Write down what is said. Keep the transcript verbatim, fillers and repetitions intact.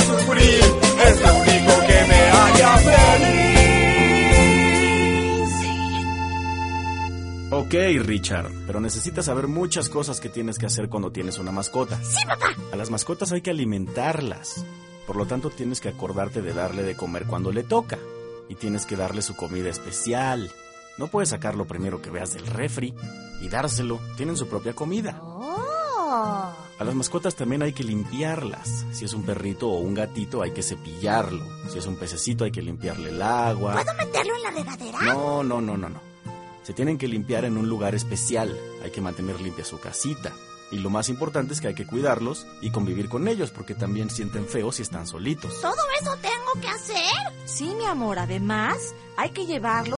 sufrir, es lo único que me haría feliz. Ok, Richard, pero necesitas saber muchas cosas que tienes que hacer cuando tienes una mascota. Sí, papá. A las mascotas hay que alimentarlas. Por lo tanto, tienes que acordarte de darle de comer cuando le toca. Y tienes que darle su comida especial. No puedes sacar lo primero que veas del refri y dárselo. Tienen su propia comida. Oh. A las mascotas también hay que limpiarlas. Si es un perrito o un gatito, hay que cepillarlo. Si es un pececito, hay que limpiarle el agua. ¿Puedo meterlo en la regadera? No, no, no, no, no. Se tienen que limpiar en un lugar especial. Hay que mantener limpia su casita. Y lo más importante es que hay que cuidarlos y convivir con ellos, porque también sienten feo si están solitos. ¿Todo eso tengo que hacer? Sí, mi amor, además hay que llevarlo